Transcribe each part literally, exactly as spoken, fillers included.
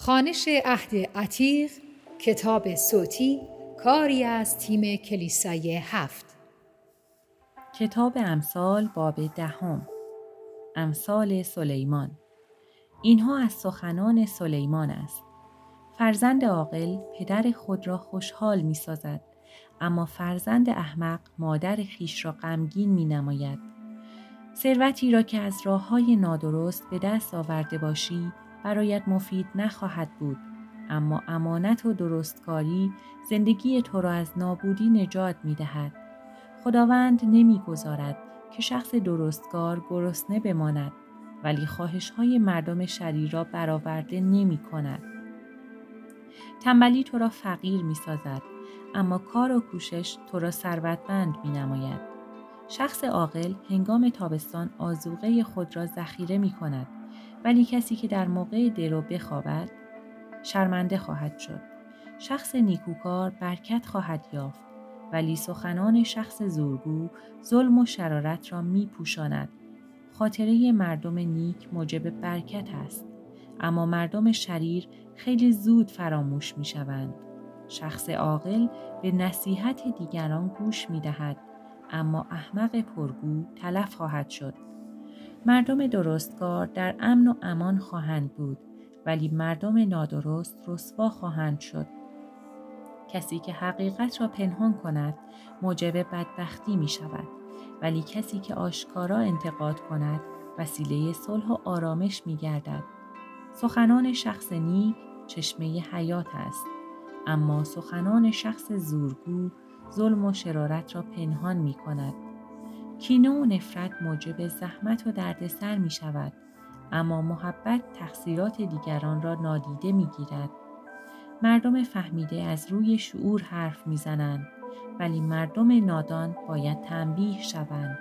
خوانش عهد عتیق، کتاب صوتی، کاری از تیم کلیسای هفت. کتاب امثال باب دهم. امثال سلیمان. اینها از سخنان سلیمان است. فرزند عاقل پدر خود را خوشحال می سازد، اما فرزند احمق مادر خویش را غمگین می نماید. ثروتی را که از راه‌های نادرست به دست آورده باشی برایت مفید نخواهد بود، اما امانت و درستکاری زندگی تو را از نابودی نجات می دهد. خداوند نمی گذارد که شخص درستکار گرسنه بماند، ولی خواهش‌های مردم شریر را برآورده نمی کند. تنبلی تو را فقیر می سازد، اما کار و کوشش تو را ثروتمند می نماید. شخص عاقل هنگام تابستان آذوقه خود را ذخیره می کند، ولی کسی که در موقع درو بخوابد شرمنده خواهد شد. شخص نیکوکار برکت خواهد یافت، ولی سخنان شخص زورگو ظلم و شرارت را می پوشاند. خاطره مردم نیک موجب برکت است، اما مردم شریر خیلی زود فراموش می شوند. شخص عاقل به نصیحت دیگران گوش می دهد، اما احمق پرگو تلف خواهد شد. مردم درستکار در امن و امان خواهند بود، ولی مردم نادرست رسوا خواهند شد. کسی که حقیقت را پنهان کند موجب بدبختی می شود، ولی کسی که آشکارا انتقاد کند وسیله صلح و آرامش می گردد. سخنان شخص نیک چشمه حیات است، اما سخنان شخص زورگو ظلم و شرارت را پنهان می کند. کینه و نفرت موجب زحمت و دردسر می شود، اما محبت تقصیرات دیگران را نادیده می گیرد. مردم فهمیده از روی شعور حرف می زنند، ولی مردم نادان باید تنبیه شوند.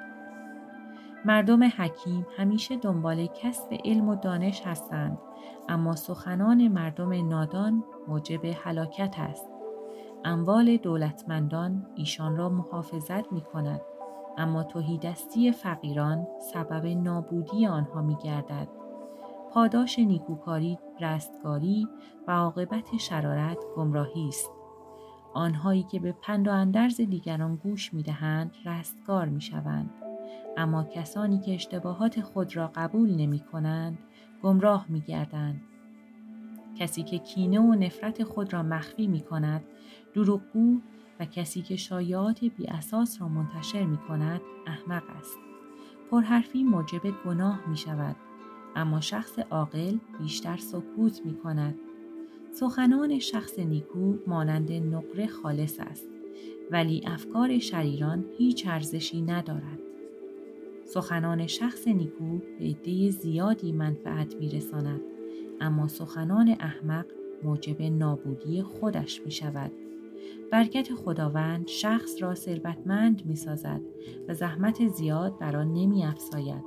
مردم حکیم همیشه دنبال کسب علم و دانش هستند، اما سخنان مردم نادان موجب هلاکت است. اموال دولتمندان ایشان را محافظت می کند، اما تهیدستی فقیران سبب نابودی آنها می گردد. پاداش نیکوکاری رستگاری و عاقبت شرارت گمراهی است. آنهایی که به پند و اندرز دیگران گوش می دهند رستگار می شوند، اما کسانی که اشتباهات خود را قبول نمی کنند گمراه می گردند. کسی که کینه و نفرت خود را مخفی می کند دروغگو و کسی که شایعات بی اساس را منتشر می کند احمق است. پرحرفی موجب گناه می شود، اما شخص عاقل بیشتر سکوت می کند. سخنان شخص نیکو مانند نقره خالص است، ولی افکار شریران هیچ ارزشی ندارد. سخنان شخص نیکو به عده زیادی منفعت می رساند، اما سخنان احمق موجب نابودی خودش می شود. برکت خداوند شخص را ثروتمند می سازد و زحمت زیاد بر آن نمی افزاید.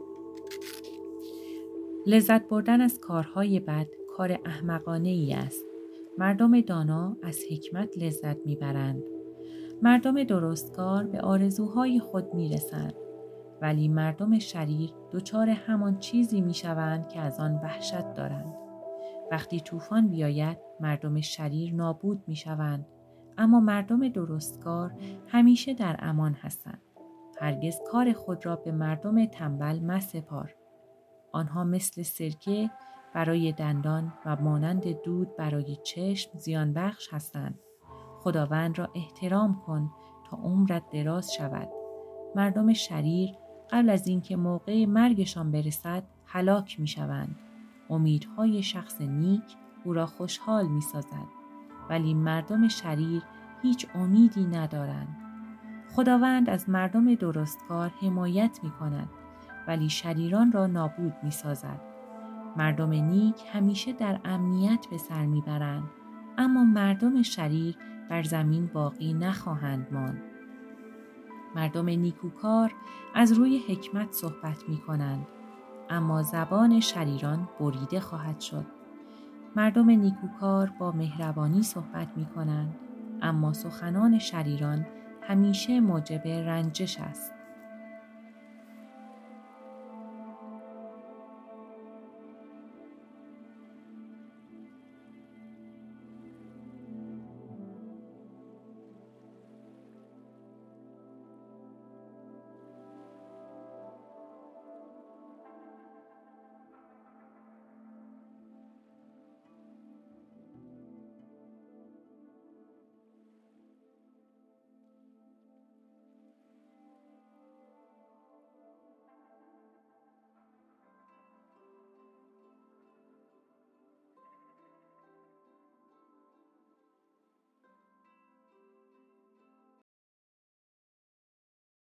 لذت بردن از کارهای بد کار احمقانه ای است. مردم دانا از حکمت لذت می برند. مردم درستکار به آرزوهای خود می رسند، ولی مردم شریر دچار همان چیزی می شوند که از آن وحشت دارند. وقتی طوفان بیاید مردم شریر نابود می شوند، اما مردم درستکار همیشه در امان هستند. هرگز کار خود را به مردم تنبل مسپار. آنها مثل سرکه برای دندان و مانند دود برای چشم زیان بخش هستند. خداوند را احترام کن تا عمرت دراز شود. مردم شریر قبل از اینکه موقع مرگشان برسد هلاک می شوند. امیدهای شخص نیک او را خوشحال می سازد، ولی مردم شریر هیچ امیدی ندارند. خداوند از مردم درستکار حمایت می کند، ولی شریران را نابود می سازد. مردم نیک همیشه در امنیت به سر می برند، اما مردم شریر بر زمین باقی نخواهند ماند. مردم نیکوکار از روی حکمت صحبت می کنند، اما زبان شریران بریده خواهد شد. مردم نیکوکار با مهربانی صحبت می کنند، اما سخنان شریران همیشه موجب رنجش است.